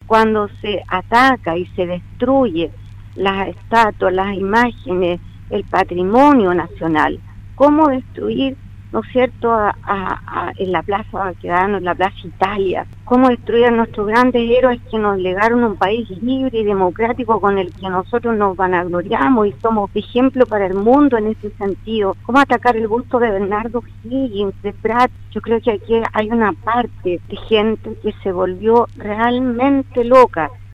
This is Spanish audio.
cuando se ataca y se destruye las estatuas, las imágenes, el patrimonio nacional. ¿Cómo destruir, no es cierto, en la Plaza Baquedano, en la Plaza Italia? ¿Cómo destruir a nuestros grandes héroes que nos legaron un país libre y democrático con el que nosotros nos vanagloriamos y somos ejemplo para el mundo en ese sentido? ¿Cómo atacar el busto de Bernardo Higgins, de Prat? Yo creo que aquí hay una parte de gente que se volvió realmente loca.